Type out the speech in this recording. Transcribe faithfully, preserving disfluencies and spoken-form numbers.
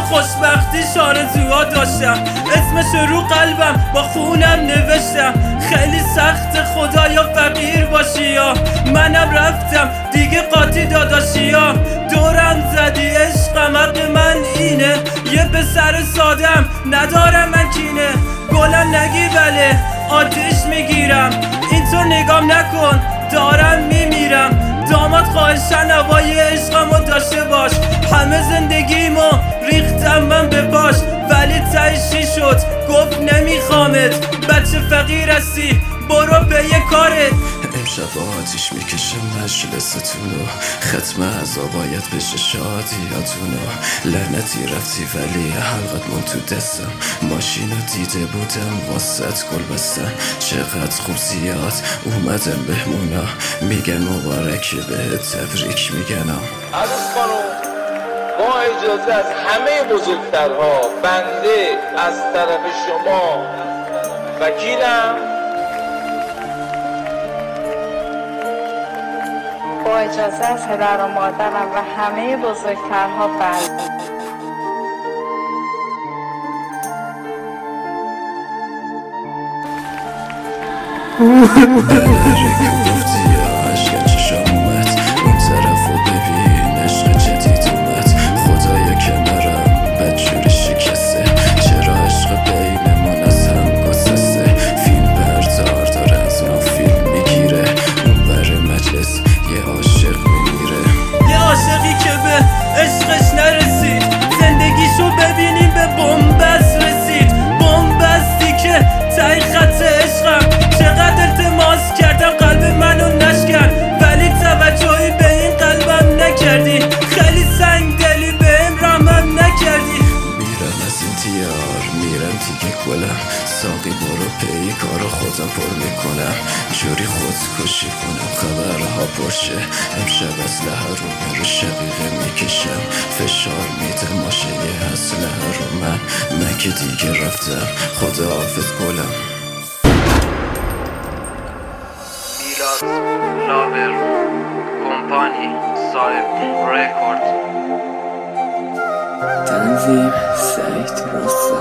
خوشبختیش آرزوها داشتم، اسمش رو قلبم با خونم نوشتم. خیلی سخت خدایا فقیر باشی یا منم رفتم دیگه قاطی داداشی یا دورم زدی عشقم حق من اینه. یه پسر سادم ندارم من کینه، گلم نگی بله آتیش میگیرم. اینطور نگام نکن دارم میمیرم. داماد خواهشن هوای عشقمو داشته باش. همه زندگیمو ریختم من به پاش، ولی تایشی شد گفت نمیخوامت. بچه فقیر هستی برو به یه کارت. امشب آتیش میکشم مجلستونو، ختم عزا باید بشه شادیاتونو. لعنتی رفتی ولی حلقت من تو دستم، ماشینو دیده بودم واسط گل بستن. چقدر خوب زیاد اومدم بهمونا، میگن مبارکی به تبریک میگنم. عروس خانم با اجازه از همه بزرگترها بنده از طرف شما وکیلم با اجازه از پدر و مادرم و همه بزرگترها بله. گفتی یا عشق چشم اومد، اون طرف رو ببین عشق جدید اومد. خدایا کنارم بدجوری شکسته، چرا عشق بینمون از هم گسسته. فیلم بردار داره از ما فیلم میگیره، اون بر مجلس یه عاشق میمیره. یه عاشقی که به عشقش نرسید، زندگیشو ببینیم به بنبست رسید. بنبستی که تای خط عشقم، چقدر التماس کردم قلب منو نشکن، ولی توجهی به این قلبم نکردی. خیلی سنگ دلی بهم رحمم نکردی. میرم از این دیار میرم دیگه گلم، ساقی برو پی کارو خودم پر میکنم. جوری خودکشی کنم خبرها پرشه، امشب اسلحه رو به رو شقیقه میکشم. فشار میده ماشه یه اسلحه رو من، من که دیگه رفتم خدا حافظ گلم. میلاد لاور کمپانی صاحب رکورد. تنظیم سعید راست